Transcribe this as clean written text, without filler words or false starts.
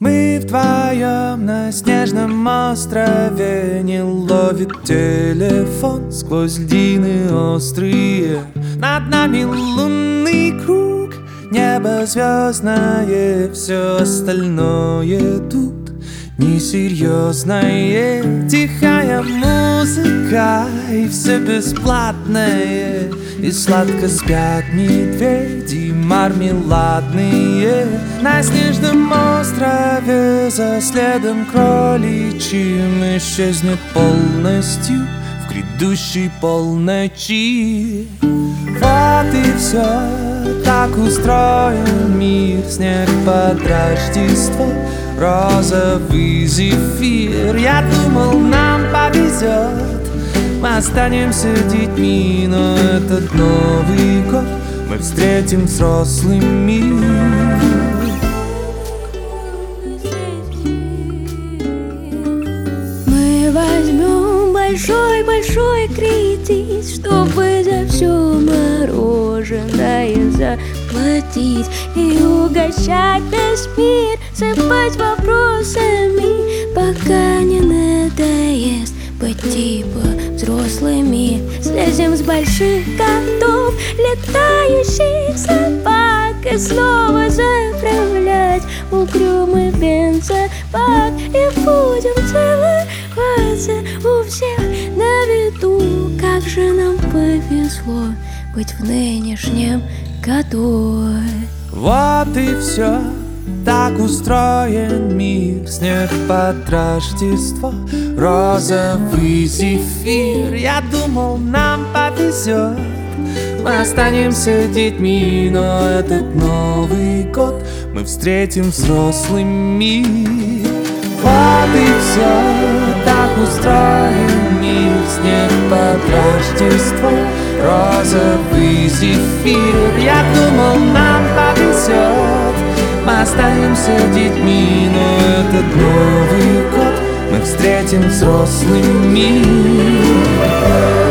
Мы вдвоем на снежном острове. Не ловит телефон сквозь льдины острые. Над нами лунный круг, небо звездное. Все остальное тут несерьезное. Тихая музыка и все бесплатное. И сладко спят медведи мармеладные. На снежном острове за следом кроличьим исчезнет полностью в грядущей полночи. Вот и все, так устроен мир. Снег под Рождество, розовый зефир. Я думал, нам повезет, мы останемся детьми, но этот Новый год мы встретим взрослым мир. Мы возьмем большой-большой кредит, чтобы за все мороженое заплатить и угощать весь мир, сыпать вопросами, пока не надоест быть типа взрослыми. Слезем с больших котов, летающих собак, и снова заправлять угрюмый бензобак. И будем целоваться у всех на виду. Как же нам повезло быть в нынешнем году. Вот и все, так устроен мир. Снег под Рождество, розовый зефир. Я думал, нам повезет, мы останемся детьми, но этот Новый год мы встретим взрослый мир. Вот и все, так устроен мир. Снег под Рождество, розовый зефир. Я думал, нам повезет, мы останемся детьми, но этот Новый год мы встретим взрослый мир.